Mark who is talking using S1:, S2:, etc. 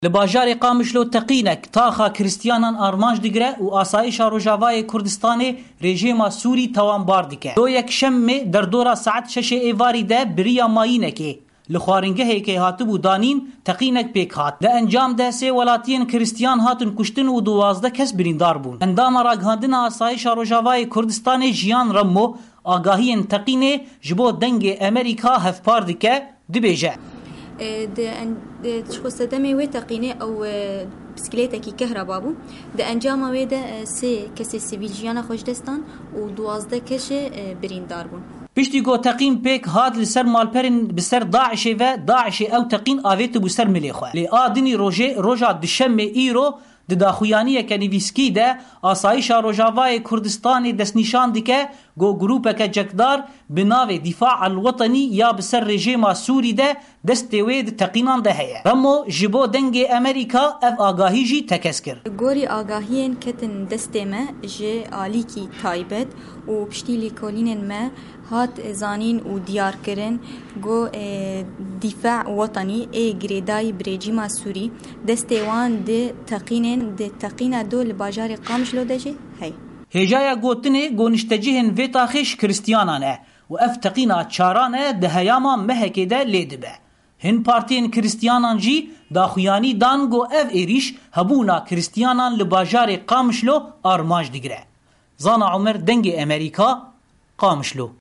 S1: لباجار قامشلو تقینک تاخا کریستیانان آرمانج دیگره و آسایش روجاوای کردستان رژیم سوری توانبار دیگه. دو یک شم در دورا ساعت 6 ایواری ده بریا ماینه که لخوارنگه که هاتبو دانین تقینک پیک هات. ده انجام ده سه ولاتین کریستیان هاتن کشتن و 12 کس بریندار بون. اندام راگهاندن آسایش روجاوای کردستان جیان رمو آگاهی تقینه جبو دنگ امریکا هفپار دیگه دبیجه.
S2: شخصدمي وتقيني أو بسكليتة كي كهرباء بو ده أنجام ويدا سي كسي سيفيجيانا خوش دستان و 12 كش بريندار بون.
S1: پشتی گو تقین پیک هاد لسر مالپرین بسر داعش و داعش او تقین آویت بسر ملیخواه لی آدنی روژا دشم ایرو د داخویانی کنیویسکی ده آسایش روجاوای کردستان دست نشان دیکه گو گروپ که جکدار بناو دفاع الوطنی یا بسر رژیم سوری ده دست وید تقینان ده هیه رمو جبو دنگ امریکا اف آگاهی جی تکس کر
S2: گوری آگاهین کتن دست ما جه آلی کی تایبت و پشتی لیکولین ما هات زانین و دیار کرن گو دفاع وطنی ای گریدای برژیم سوری دستوان ده تقینن ده تقینا دو لباجار قامشلو دجه هی
S1: هجایا گوتنه گونشتجهن ویتاخش کریستیانانه و اف تقینا چارانه ده هیاما مهکه ده لیدبه هن پارتین کریستیانان جی داخویانی دانگو اف ایریش هبونا کریستیانان لباجار قامشلو آرماج دیگره زانا عمر دنگ امریکا قامشلو